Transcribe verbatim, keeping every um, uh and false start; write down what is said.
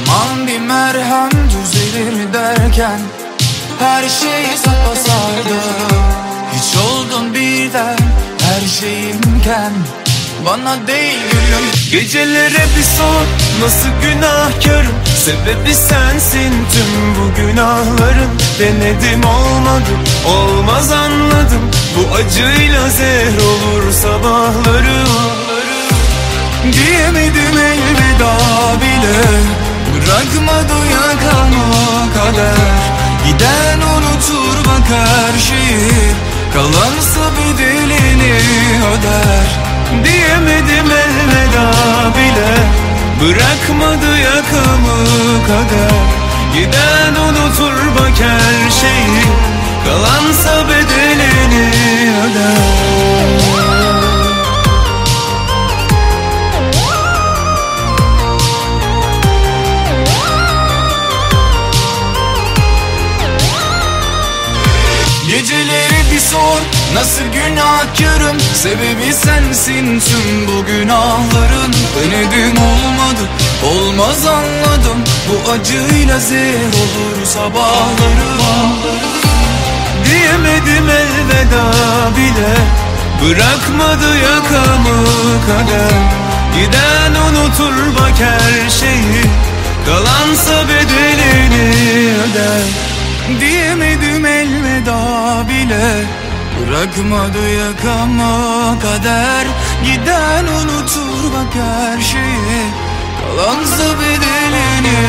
Aman bir merhem düzelir derken her şeyi sapasardı. Hiç oldun birden her şeyimken, bana değil gülüm. Gecelere bir sor, nasıl günahkarım, sebebi sensin tüm bu günahların. Denedim olmadı, olmaz anladım, bu acıyla zehir olur sabahları. Diyemedim elveda bile, bırakmadı yakamı kader. Giden unutur bak her şeyi, kalansa bedelini öder. Diyemedim elveda bile, bırakmadı yakamı kader. Giden unutur bak her şeyi, kalansa bedelini öder. Geceleri bir sor, nasıl günahkarım, sebebi sensin tüm bu günahların. Denedim olmadı, olmaz anladım, bu acıyla zehir olur sabahları. Diyemedim elveda bile, bırakmadı yakamı kader. Giden unutur bak her şeyi, kalansa bedelini öder. Diyemedim elveda bile, bırakmadı yakama kader. Giden unutur bak her şeyi, kalansa bedelini